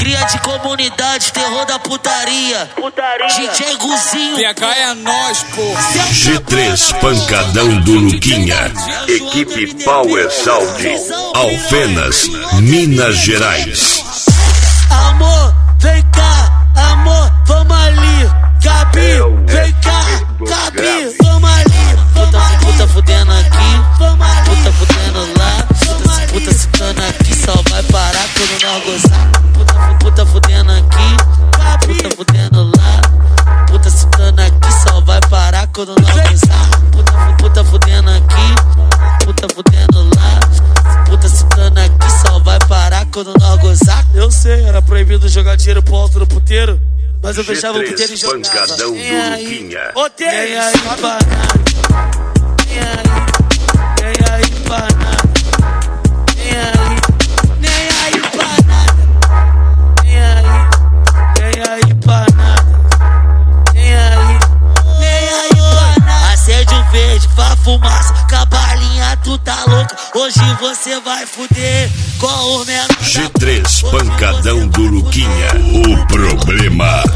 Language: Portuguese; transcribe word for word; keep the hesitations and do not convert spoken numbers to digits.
Cria de comunidade, terror da putaria. Putaria. D J Guzinho. P H é nós, pô. G três Pancadão do Luquinha. Equipe Power Sound. Alfenas, Minas Gerais. Amor, vem cá, amor, vamos ali. Gabi, vem cá, Gabi, vamos ali. Puta, puta fudendo aqui, puta fudendo lá. Puta, puta citando aqui, só vai parar quando nós gozar. Puta, puta fudendo aqui, puta fudendo lá. Puta citando aqui, só vai parar quando nós gozar. Puta, puta fudendo aqui, puta fudendo lá. Puta citando aqui, só vai parar quando nós gozar. Eu sei, era proibido jogar dinheiro pro alto no puteiro, mas eu deixava o puteiro e jogava. Pancadão do Luquinha. Ô, tem aí pra nada. Nem aí, nem aí pra nada. Nem aí, nem aí pra nada. Nem aí, nem aí pra nada. Nem aí, nem aí pra nada. Acende o verde pra fumaça, cabalinha tu tá louca. Hoje você vai fuder com o menor. G três Pancadão do Luquinha. O problema